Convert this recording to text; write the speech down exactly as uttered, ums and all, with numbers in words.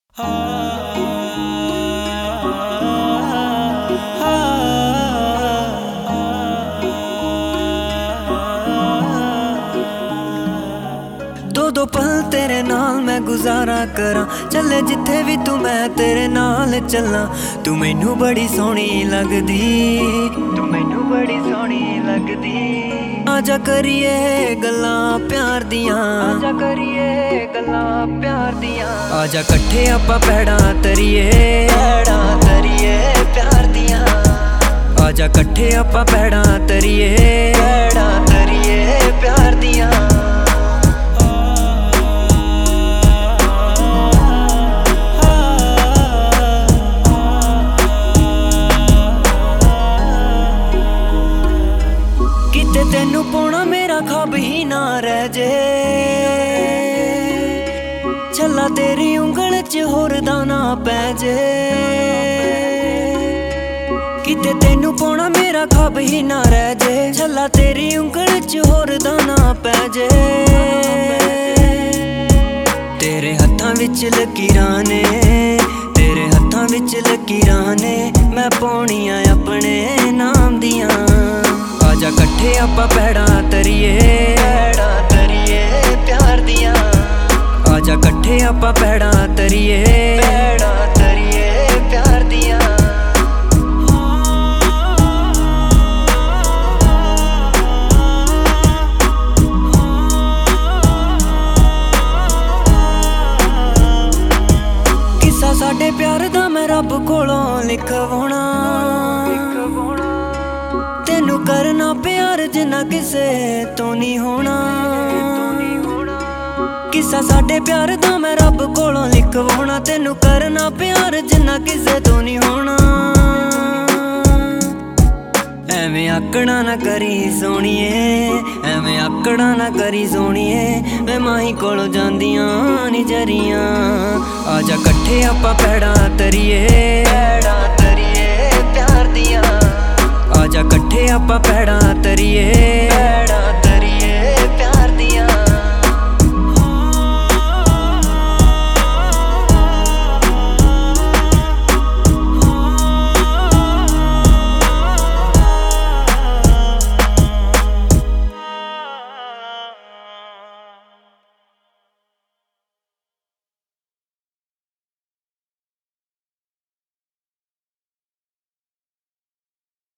दो दो पल तेरे नाल मैं गुजारा करा, चले जिथे भी तू मैं तेरे नाल चला। तू मैनू बड़ी सोहनी लगदी, तू मैनू बड़ी सोहनी लगदी। आजा करिए गल्लां प्यार दियां, आजा करिए गल्लां प्यार दियां। आजा कट्ठे आपां पैड़ां तरिए, पैड़ां तरिए प्यार दियां। आजा कट्ठे आपां पैड़ां तरिए, पैड़ां तरिए प्यार दियां। किते तेनू पाउणा मेरा ख्वाब ही ना रह जे, छल्ला तेरी उंगल च होर दाना पै जे। किते तेनू पाउणा मेरा ख्वाब ही ना रह जे, छल्ला तेरी उंगल च होर दाना पै जे। तेरे हत्थां विच लकीरां ने, तेरे हत्थां विच लकीरां ने, मैं पाउणियां अपने नाम दियां। आजा कट्ठे आपां पैड़ां तरिए, पैड़ां तरिए प्यार दियां। आजा कट्ठे आपां पैड़ां तरिए, पैड़ां तरिए प्यार दियां। किस्सा साडे प्यार दा मैं रब कोलों लिखवाउणा, तेनू करना प्यार जिन्ना किसे तो नहीं होना। किस्सा साडे प्यार दा मैं रब कोलों लिखवाउणा, तेनू करना प्यार जिन्ना किसे तो नहीं होना। एवें आकड़ा ना करी सोहणीए, एवें आकड़ा ना करी सोहणीए, मैं माही कोलों जांदियां नी जरियां। आजा कट्ठे आपां पैड़ां तरिए, पैड़ां तरिए प्यार दियां। आजा कट्ठे आपां पैड़ां तरिए, पैड़ां